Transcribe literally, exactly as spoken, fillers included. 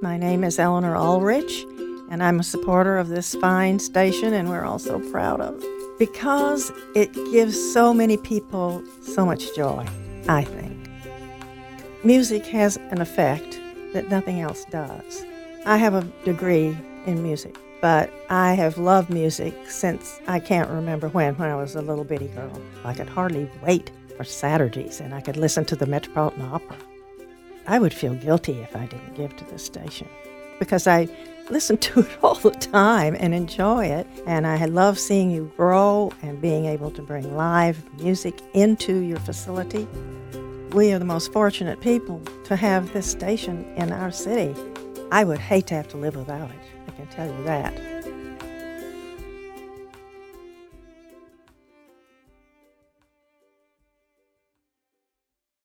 My name is Eleanor Ulrich, and I'm a supporter of this fine station, and we're all so proud of it because it gives so many people so much joy, I think. Music has an effect that nothing else does. I have a degree in music, but I have loved music since I can't remember when, when I was a little bitty girl. I could hardly wait for Saturdays, and I could listen to the Metropolitan Opera. I would feel guilty if I didn't give to the station because I listen to it all the time and enjoy it, and I love seeing you grow and being able to bring live music into your facility. We are the most fortunate people to have this station in our city. I would hate to have to live without it, I can tell you that.